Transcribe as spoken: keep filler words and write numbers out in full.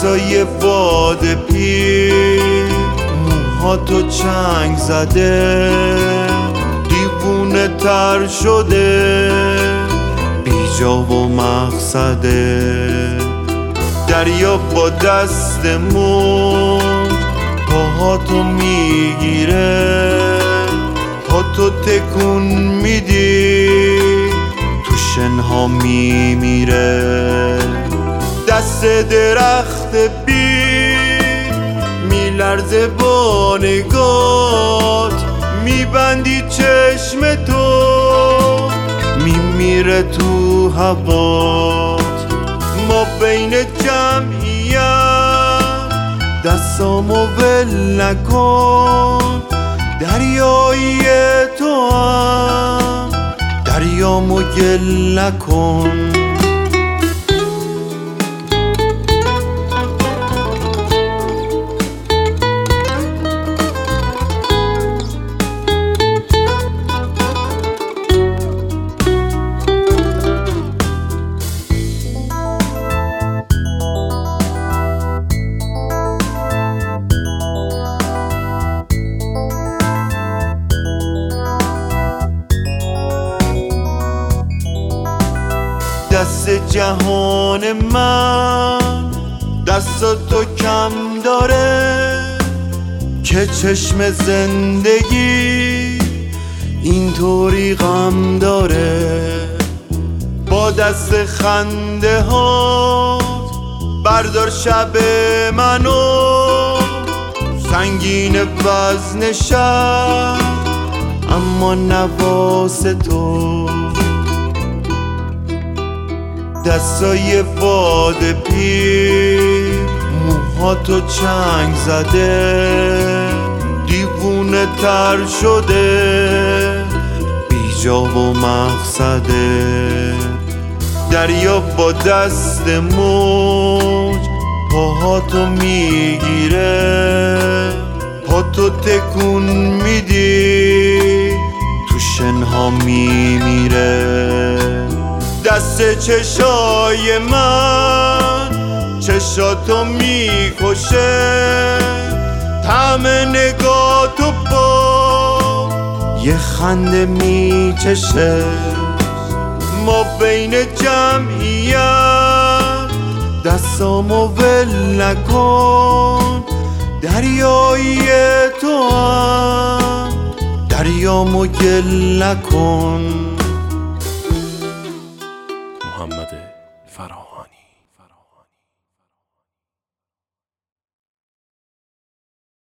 دستای باد پیر، موهاتو چنگ زده، دیوونه تر شده، بی جا و مقصده. دریا با دست موج پاهاتو میگیره، پاتو تکون میدی تو شنها میمیره. دست درخت بیر میلرزه با نگات، میبندی چشم تو میمیره تو هوات. ما بین جمعیت دستامو ول نکن، دریایی تو هم دریامو گل نکن. دست جهان من دستاتو کم داره، که چشم زندگی اینطوری غم داره. با دست خنده ها بردار شب منو، سنگین وزن شب اما نواز تو. دستای باد پیر، موهاتو چنگ زده، دیوونه تر شده، بی جا و مقصده. دریا با دست موج پاهاتو میگیره، پاتو تکون میدی تو شنها میمیره. دست چشای من چشاتو میکشه، طعم نگاهتو با یه خنده میچشه. ما بین جمعیت دستامو ول نکن، دریایی تو هم دریامو گل نکن. محمد فراهانی.